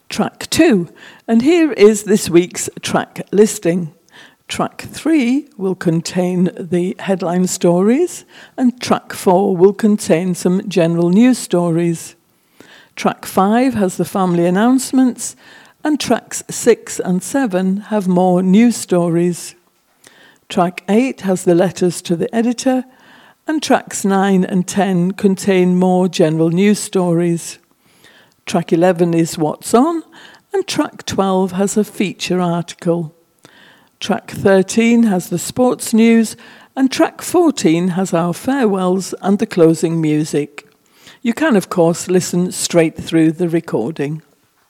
track 2, and here is this week's track listing. Track 3 will contain the headline stories, and track 4 will contain some general news stories. Track 5 has the family announcements, and tracks 6 and 7 have more news stories. Track 8 has the letters to the editor, and tracks 9 and 10 contain more general news stories. Track 11 is What's On, and track 12 has a feature article. Track 13 has the sports news, and track 14 has our farewells and the closing music. You can, of course, listen straight through the recording.